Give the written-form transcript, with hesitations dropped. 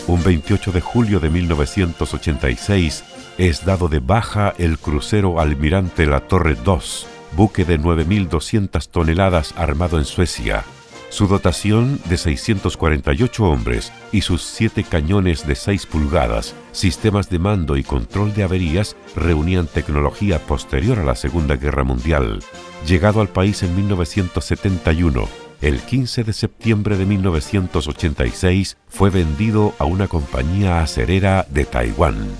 Un 28 de julio de 1986 es dado de baja el crucero Almirante La Torre II, buque de 9.200 toneladas armado en Suecia. Su dotación de 648 hombres y sus 7 cañones de 6 pulgadas, sistemas de mando y control de averías reunían tecnología posterior a la Segunda Guerra Mundial. Llegado al país en 1971, el 15 de septiembre de 1986 fue vendido a una compañía acerera de Taiwán.